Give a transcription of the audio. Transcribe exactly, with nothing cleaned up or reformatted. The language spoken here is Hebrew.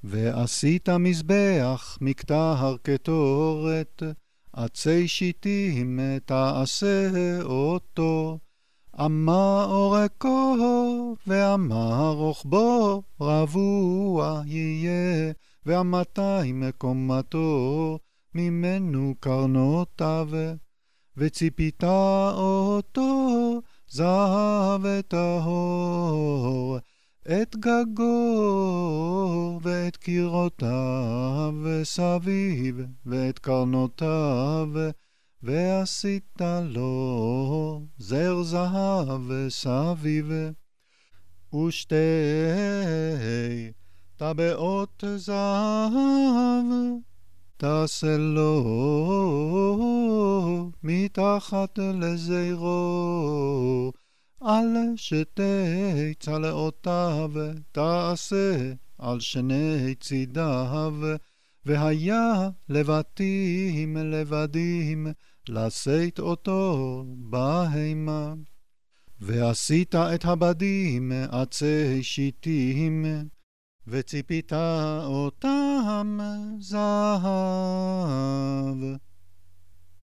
ועשית מזבח מקטר קטורת, עצי שיטים תעשה אותו, אמה אורכו ואמה רוחבו רבוע יהיה, והמאתיים קומתו ממנו קרנותיו, וציפית אותו זהב טהור, את גגו ואת קירותיו סביב ואת קרנותיו, ועשית לו זר זהב סביב, ושתי טבעות זהב תעשה לו מתחת לזירו, על שתי צלעותיו תעשה על שני צידיו, והיה לבטים לבדים לשאת אותו בהמה. ועשית את הבדים עצי שיטים, וציפית אותם זהב.